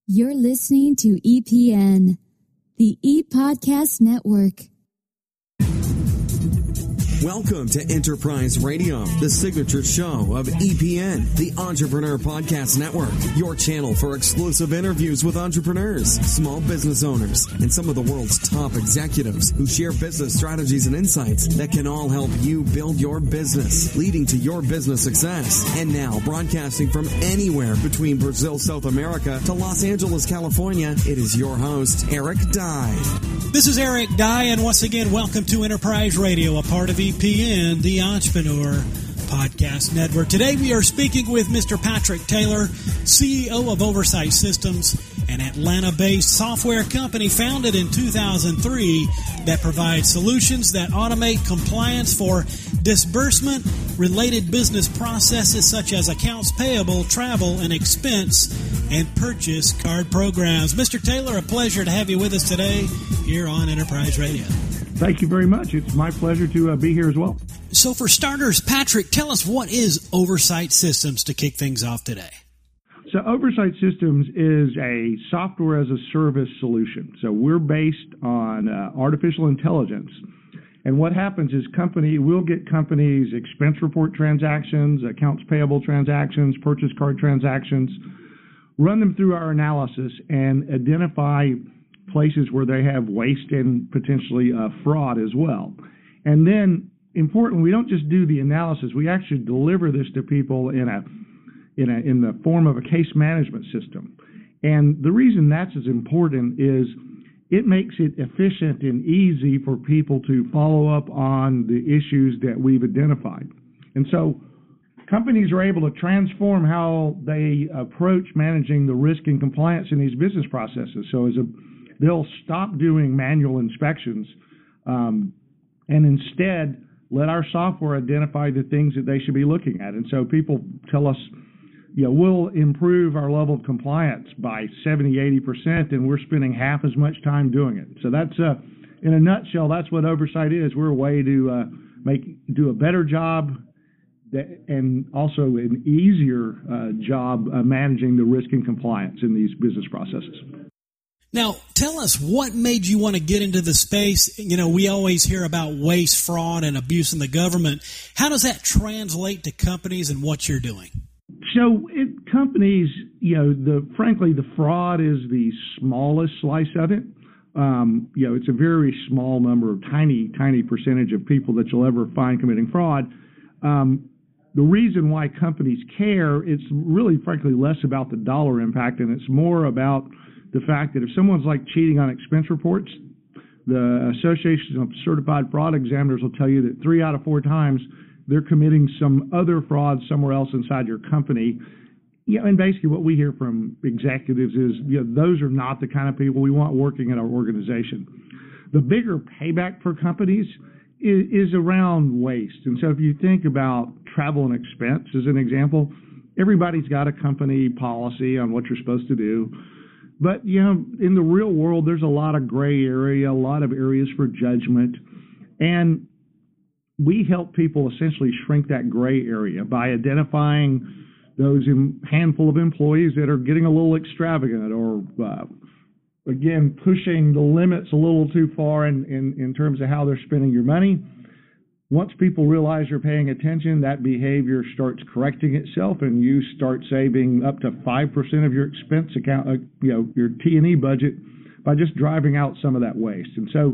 You're listening to EPN, the ePodcast Network. Welcome to Enterprise Radio, the signature show of EPN, the Entrepreneur Podcast Network, your channel for exclusive interviews with entrepreneurs, small business owners, and some of the world's top executives who share business strategies and insights that can all help you build your business, leading to your business success. And now, broadcasting from anywhere between Brazil, South America to Los Angeles, California, it is your host, Eric Dye. This is Eric Dye, and once again, welcome to Enterprise Radio, a part of EPN, the Entrepreneur Podcast Network. Today we are speaking with Mr. Patrick Taylor, CEO of Oversight Systems, an Atlanta-based software company founded in 2003 that provides solutions that automate compliance for disbursement-related business processes such as accounts payable, travel and expense, and purchase card programs. Mr. Taylor, a pleasure to have you with us today here on Enterprise Radio. Thank you very much. It's my pleasure to be here as well. So for starters, Patrick, tell us, what is Oversight Systems to kick things off today? So Oversight Systems is a software as a service solution. So we're based on artificial intelligence. And what happens is we'll get companies' expense report transactions, accounts payable transactions, purchase card transactions, run them through our analysis and identify places where they have waste and potentially fraud as well. And then, importantly, we don't just do the analysis. We actually deliver this to people in the form of a case management system. And the reason that's as important is it makes it efficient and easy for people to follow up on the issues that we've identified. And so companies are able to transform how they approach managing the risk and compliance in these business processes. So they'll stop doing manual inspections and instead let our software identify the things that they should be looking at. And so people tell us, we'll improve our level of compliance by 70, 80%, and we're spending half as much time doing it. So that's, in a nutshell, that's what Oversight is. We're a way to do a better job and also an easier job managing the risk and compliance in these business processes. Now, tell us, what made you want to get into the space? We always hear about waste, fraud, and abuse in the government. How does that translate to companies and what you're doing? So companies, frankly, the fraud is the smallest slice of it. It's a very small number of tiny percentage of people that you'll ever find committing fraud. The reason why companies care, it's really, frankly, less about the dollar impact, and it's more about the fact that if someone's cheating on expense reports, the Association of Certified Fraud Examiners will tell you that 3 out of 4 times they're committing some other fraud somewhere else inside your company. And basically what we hear from executives is, those are not the kind of people we want working in our organization. The bigger payback for companies is around waste. And so if you think about travel and expense as an example, everybody's got a company policy on what you're supposed to do. But, in the real world, there's a lot of gray area, a lot of areas for judgment. And we help people essentially shrink that gray area by identifying those handful of employees that are getting a little extravagant or, again, pushing the limits a little too far in terms of how they're spending your money. Once people realize you're paying attention, that behavior starts correcting itself, and you start saving up to 5% of your expense account, your T&E budget, by just driving out some of that waste. And so,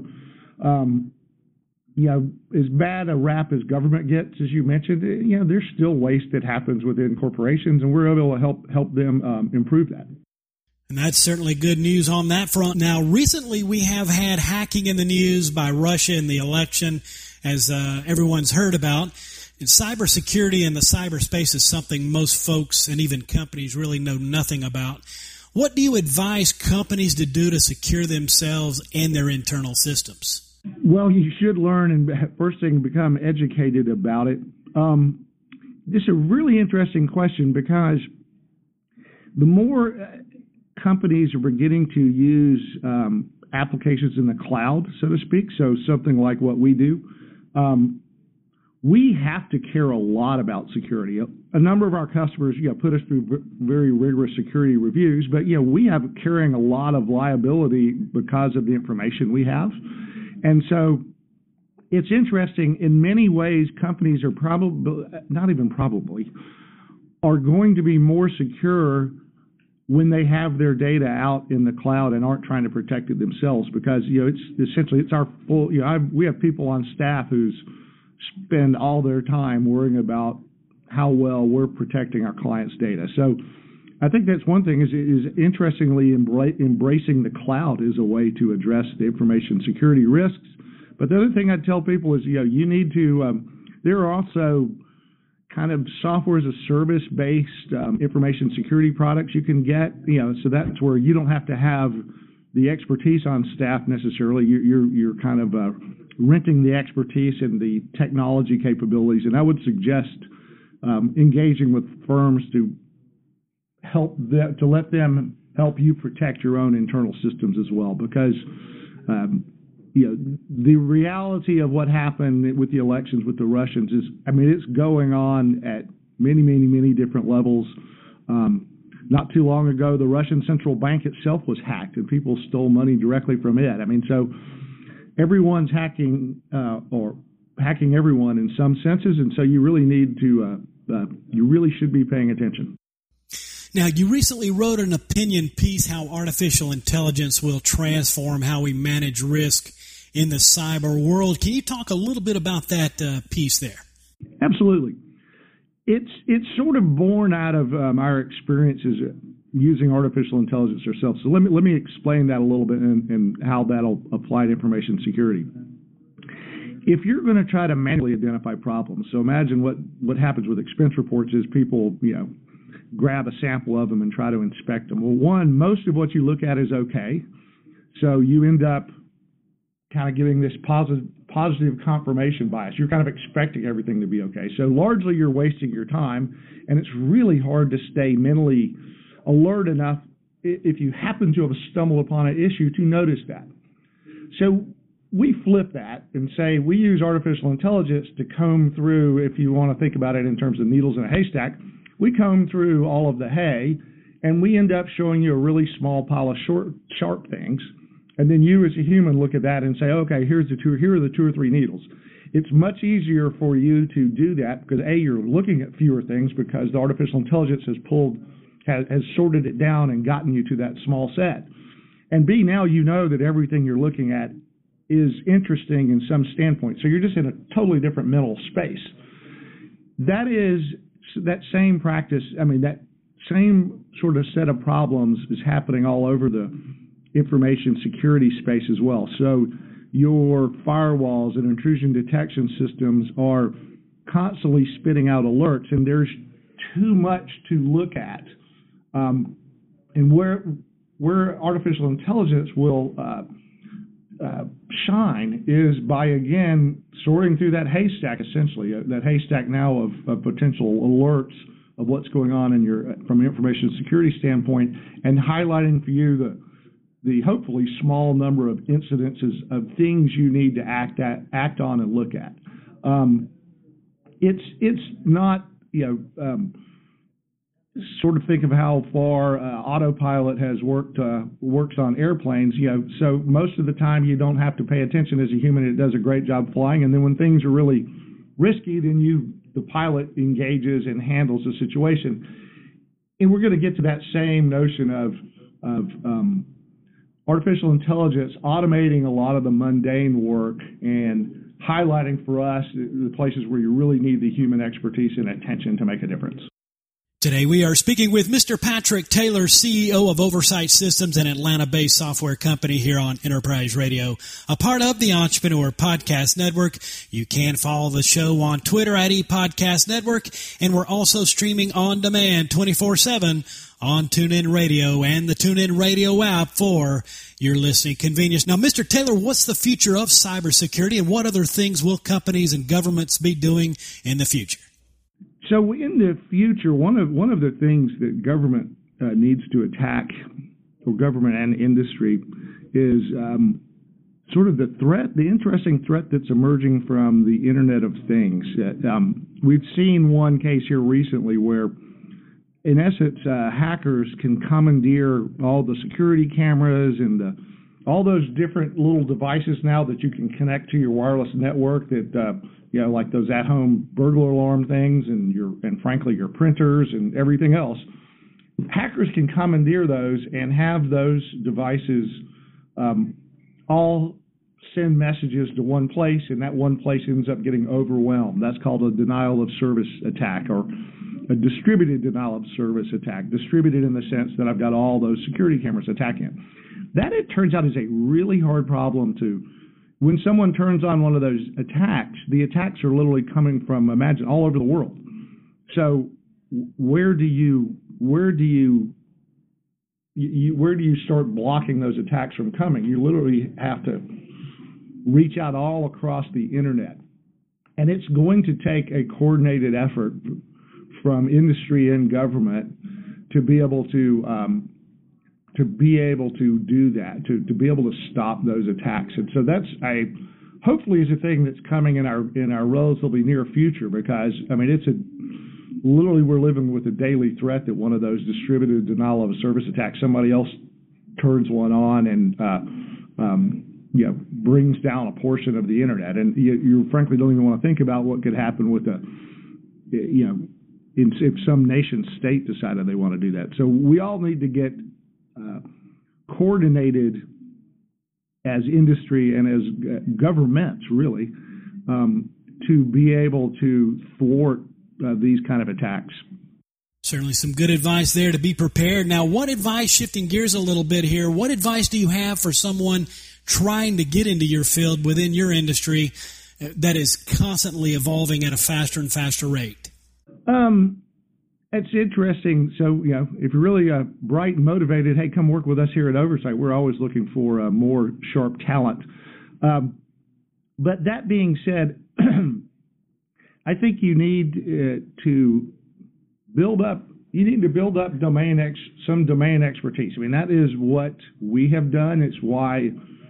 as bad a rap as government gets, as you mentioned, there's still waste that happens within corporations, and we're able to help them improve that. And that's certainly good news on that front. Now, recently we have had hacking in the news by Russia in the election, as everyone's heard about. And cybersecurity in the cyberspace is something most folks and even companies really know nothing about. What do you advise companies to do to secure themselves and their internal systems? Well, you should learn and first thing, become educated about it. This is a really interesting question because the more companies are beginning to use applications in the cloud, so to speak, so something like what we do, we have to care a lot about security. A number of our customers, put us through very rigorous security reviews, but we have carrying a lot of liability because of the information we have. And so it's interesting. In many ways, companies are are going to be more secure when they have their data out in the cloud and aren't trying to protect it themselves, because it's our full. We have people on staff who spend all their time worrying about how well we're protecting our clients' data. So I think that's one thing is interestingly embracing the cloud is a way to address the information security risks. But the other thing I'd tell people is, you need to, there are also kind of software as a service based information security products you can get, so that's where you don't have to have the expertise on staff necessarily. You're kind of renting the expertise and the technology capabilities. And I would suggest engaging with firms to let them help you protect your own internal systems as well, because the reality of what happened with the elections with the Russians is, it's going on at many, many, many different levels. Not too long ago, the Russian central bank itself was hacked, and people stole money directly from it. So everyone's hacking or hacking everyone in some senses, and so you really need to, you really should be paying attention. Now, you recently wrote an opinion piece, how artificial intelligence will transform how we manage risk in the cyber world. Can you talk a little bit about that piece there? Absolutely. It's sort of born out of our experiences using artificial intelligence ourselves. So let me explain that a little bit and how that'll apply to information security. If you're going to try to manually identify problems, so imagine what happens with expense reports is people, grab a sample of them and try to inspect them. Well, one, most of what you look at is okay. So you end up kind of giving this positive confirmation bias. You're kind of expecting everything to be okay. So largely you're wasting your time, and it's really hard to stay mentally alert enough if you happen to have stumbled upon an issue to notice that. So we flip that and say we use artificial intelligence to comb through, if you want to think about it in terms of needles in a haystack, we comb through all of the hay, and we end up showing you a really small pile of sharp things. And then you as a human look at that and say, okay, here are the two or three needles. It's much easier for you to do that because A, you're looking at fewer things because the artificial intelligence has sorted it down and gotten you to that small set. And B, now you know that everything you're looking at is interesting in some standpoint. So you're just in a totally different mental space. That same practice, that same sort of set of problems is happening all over the information security space as well. So your firewalls and intrusion detection systems are constantly spitting out alerts, and there's too much to look at. And where artificial intelligence will shine is by, again, sorting through that haystack, essentially, that haystack now of potential alerts of what's going on from an information security standpoint, and highlighting for you the hopefully small number of incidences of things you need to act on and look at. It's not, sort of think of how far autopilot has works on airplanes. So most of the time you don't have to pay attention as a human. It does a great job flying, and then when things are really risky, then the pilot engages and handles the situation. And we're going to get to that same notion of artificial intelligence automating a lot of the mundane work and highlighting for us the places where you really need the human expertise and attention to make a difference. Today we are speaking with Mr. Patrick Taylor, CEO of Oversight Systems, an Atlanta-based software company here on Enterprise Radio, a part of the Entrepreneur Podcast Network. You can follow the show on Twitter at ePodcast Network, and we're also streaming on demand 24/7 on TuneIn Radio and the TuneIn Radio app for your listening convenience. Now, Mr. Taylor, what's the future of cybersecurity, and what other things will companies and governments be doing in the future? So in the future, one of the things that government needs to attack, or government and industry, is sort of the interesting threat that's emerging from the Internet of Things. We've seen one case here recently where, in essence, hackers can commandeer all the security cameras and all those different little devices now that you can connect to your wireless network that, like those at-home burglar alarm things and frankly, your printers and everything else. Hackers can commandeer those and have those devices all send messages to one place, and that one place ends up getting overwhelmed. That's called a denial of service attack, or a distributed denial of service attack. Distributed in the sense that I've got all those security cameras attacking. That, it turns out, is a really hard problem to. When someone turns on one of those attacks, the attacks are literally coming from, imagine, all over the world. So where do you start blocking those attacks from coming? You literally have to reach out all across the internet, and it's going to take a coordinated effort from industry and government to be able to do that, to be able to stop those attacks. And so that's hopefully is a thing that's coming in our relatively near future, because literally we're living with a daily threat that one of those distributed denial of service attacks, somebody else turns one on and brings down a portion of the internet, and you frankly don't even want to think about what could happen with if some nation state decided they want to do that. So we all need to get coordinated as industry and as governments, really, to be able to thwart these kind of attacks. Certainly some good advice there to be prepared. Now, what advice, shifting gears a little bit here, what advice do you have for someone trying to get into your field within your industry that is constantly evolving at a faster and faster rate? It's interesting. So, if you're really bright and motivated, hey, come work with us here at Oversight. We're always looking for more sharp talent. But that being said, I think you need to build up some domain expertise. I mean, that is what we have done. It's why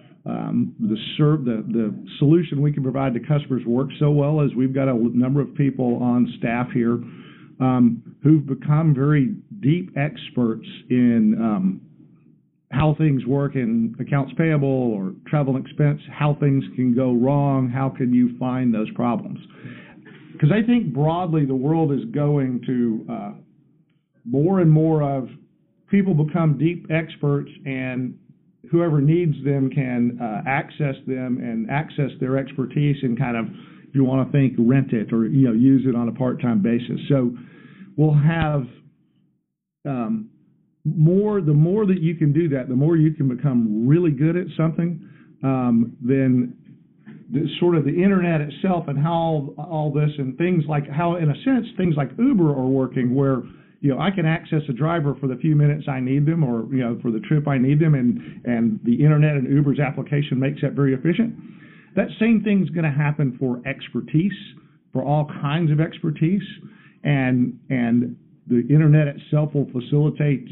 the solution we can provide to customers works so well, as we've got a number of people on staff here who've become very deep experts in how things work in accounts payable or travel and expense, how things can go wrong, how can you find those problems. Because I think broadly the world is going to more and more of people become deep experts, and whoever needs them can access them and access their expertise and kind of, if you want to think, rent it or use it on a part-time basis. So we'll have the more that you can do that, the more you can become really good at something. Then sort of the internet itself and how all this and things like how, in a sense, things like Uber are working, where I can access a driver for the few minutes I need them, or for the trip I need them, and the internet and Uber's application makes that very efficient. That same thing's going to happen for expertise, for all kinds of expertise, and the internet itself will facilitate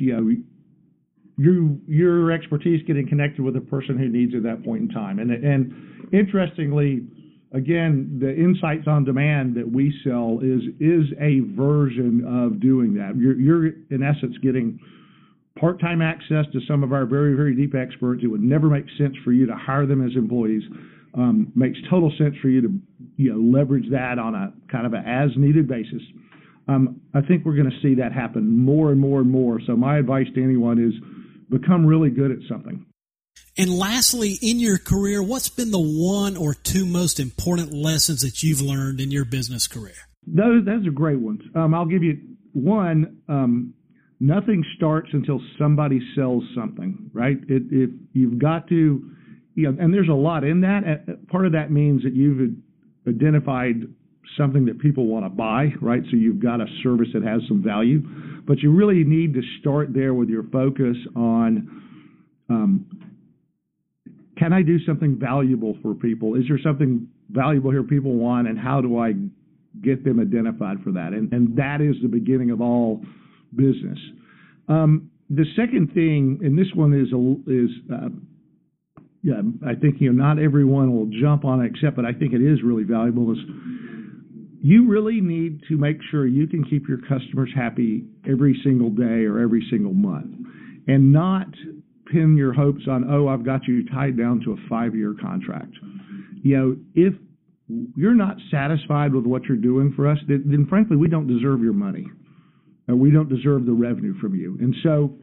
your expertise getting connected with a person who needs it at that point in time. And interestingly, again, the Insights on Demand that we sell is a version of doing that. You're in essence getting part-time access to some of our very, very deep experts. It would never make sense for you to hire them as employees. Makes total sense for you to leverage that on a kind of an as-needed basis. I think we're going to see that happen more and more and more. So my advice to anyone is become really good at something. And lastly, in your career, what's been the one or two most important lessons that you've learned in your business career? Those are great ones. I'll give you one. Nothing starts until somebody sells something, right? If you've got to, and there's a lot in that. Part of that means that you've identified something that people want to buy, right? So you've got a service that has some value, but you really need to start there with your focus on, can I do something valuable for people? Is there something valuable here people want, and how do I get them identified for that? And that is the beginning of all business. The second thing, and this one is I think not everyone will jump on it, but I think it is really valuable. Is you really need to make sure you can keep your customers happy every single day or every single month, and not pin your hopes on, I've got you tied down to a 5-year contract. If you're not satisfied with what you're doing for us, then frankly, we don't deserve your money. We don't deserve the revenue from you. And so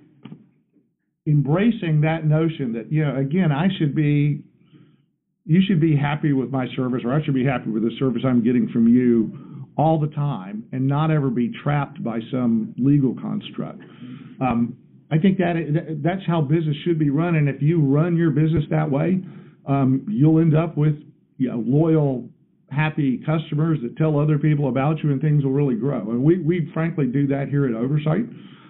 embracing that notion that, again, you should be happy with my service, or I should be happy with the service I'm getting from you all the time, and not ever be trapped by some legal construct. I think that's how business should be run. And if you run your business that way, you'll end up with loyal, happy customers that tell other people about you, and things will really grow. And we frankly do that here at Oversight,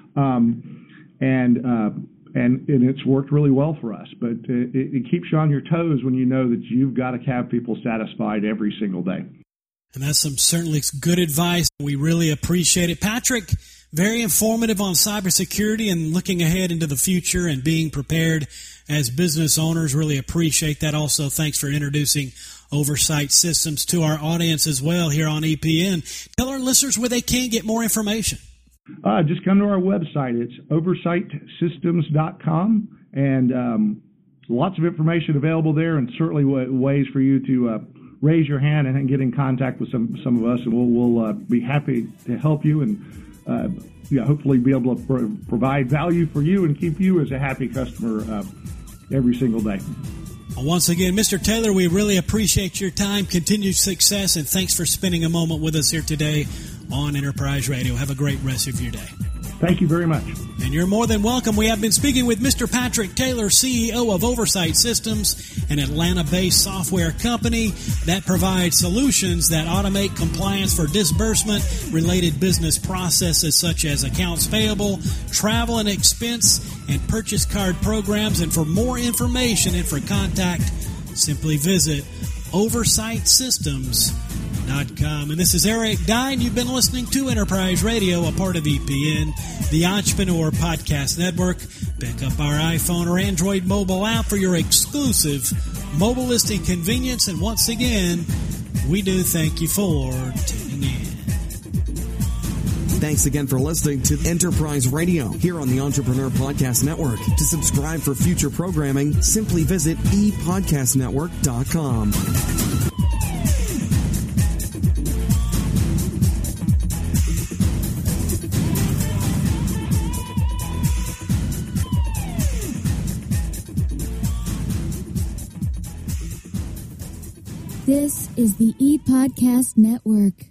and it's worked really well for us. But it keeps you on your toes when you know that you've got to have people satisfied every single day. And that's some certainly good advice. We really appreciate it. Patrick, very informative on cybersecurity and looking ahead into the future and being prepared as business owners. Really appreciate that. Also, thanks for introducing Oversight Systems to our audience as well here on EPN. Tell our listeners where they can get more information. Just come to our website. It's oversightsystems.com, and lots of information available there, and certainly ways for you to raise your hand and get in contact with some of us, and we'll be happy to help you and hopefully be able to provide value for you and keep you as a happy customer every single day. Once again, Mr. Taylor, we really appreciate your time, continued success, and thanks for spending a moment with us here today on Enterprise Radio. Have a great rest of your day. Thank you very much. And you're more than welcome. We have been speaking with Mr. Patrick Taylor, CEO of Oversight Systems, an Atlanta-based software company that provides solutions that automate compliance for disbursement-related business processes such as accounts payable, travel and expense, and purchase card programs. And for more information and for contact, simply visit oversightsystems.com. And this is Eric Dye. You've been listening to Enterprise Radio, a part of EPN, the Entrepreneur Podcast Network. Pick up our iPhone or Android mobile app for your exclusive mobile listing convenience. And once again, we do thank you for tuning in. Thanks again for listening to Enterprise Radio here on the Entrepreneur Podcast Network. To subscribe for future programming, simply visit epodcastnetwork.com. This is the ePodcast Network.